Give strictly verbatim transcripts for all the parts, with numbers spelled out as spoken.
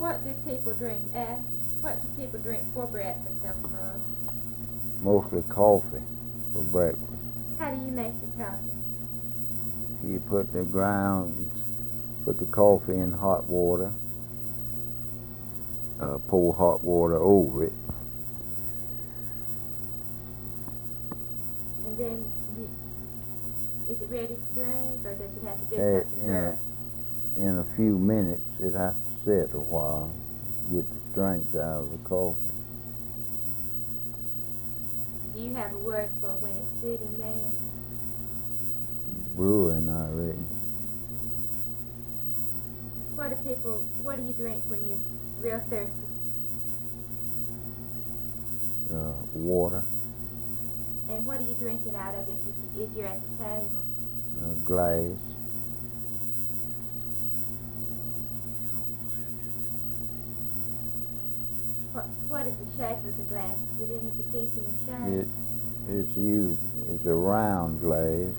What do people drink? Uh, what do people drink for breakfast, Uncle Mom? Mostly coffee for breakfast. How do you make your coffee? You put the grounds, put the coffee in hot water, uh, pour hot water over it. And then, you, is it ready to drink, or does it have to do Uh, something in, a, first? in a few minutes, it has to sit a while, get the strength out of the coffee. Do you have a word for when it's sitting there? Brewing, I reckon. What do people, what do you drink when you're real thirsty? Uh, water, And what are you drinking out of if, you, if you're at the table? a glass. What, what is the shape of the glass? Is it any particular shape? It, it's used, it's a round glass.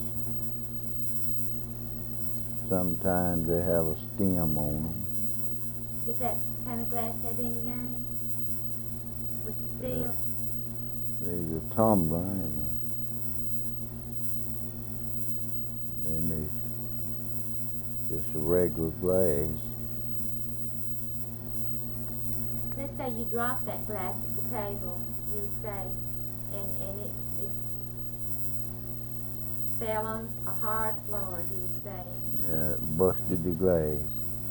Sometimes they have a stem on them. Does that kind of glass have any name? With the Uh, seal? There's a tumbler and a, then there's just a regular glass. Let's say you drop that glass at the table, you would say, and, and it, it fell on a hard floor, you would say. Uh, busted the glass.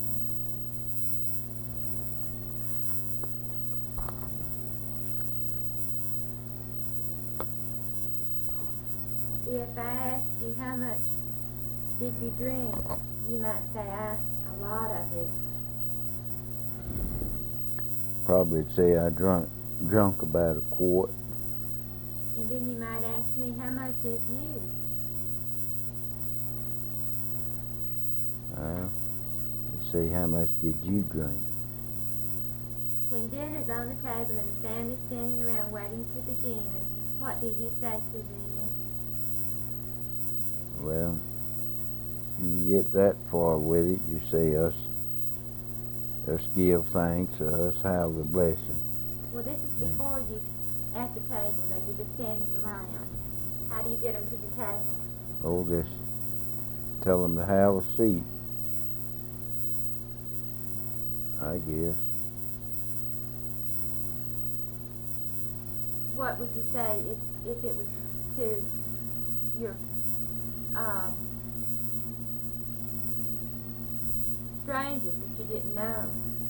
If I asked you how much did you drink, you might say, I, a lot of it. Probably say I drunk drunk about a quart. And then you might ask me, how much have you? Uh, let's see, how much did you drink? When dinner's on the table and the family's standing around waiting to begin, what do you say to them? Well, you get that far with it, you say us, us give thanks, or us have the blessing. Well, this is before you, at the table, though, you're just standing around. How do you get them to the table? Oh, just tell them to have a seat, I guess. What would you say if, if it was to your um, strangers that you didn't know?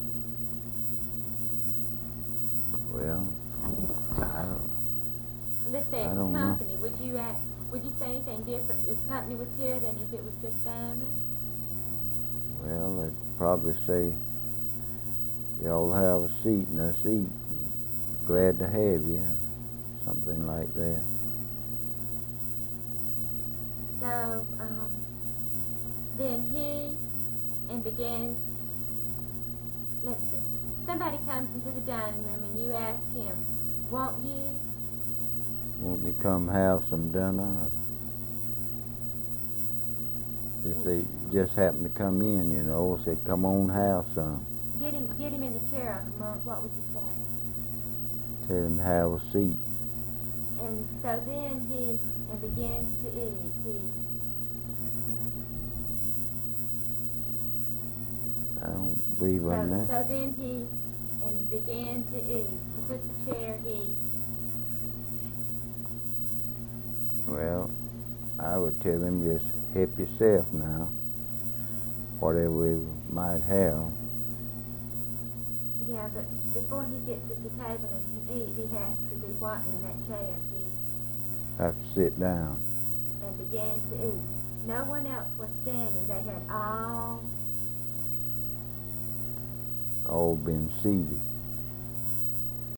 Well, I don't, Let's say I it's don't know. company. Would you act, would you say anything different if company was here than if it was just family? well, they'd probably say, y'all have a seat and us eat. Glad to have you, something like that. So, um, then he, and begins, let's see, somebody comes into the dining room and you ask him, won't you? Won't you come have some dinner? If they just happen to come in, you know, say, come on, have some. Get him, get him in the chair, Uncle Monk, what would you say? Tell him to have a seat. And so then he, and begins to eat, he, I don't believe on so, that. so then he, and began to eat. He took the chair, he, Well, I would tell him just help yourself now, whatever we might have. yeah, but before he gets at the table and can eat, he has to do what in that chair? He, Have to sit down. and began to eat. No one else was standing. They had all All been seated.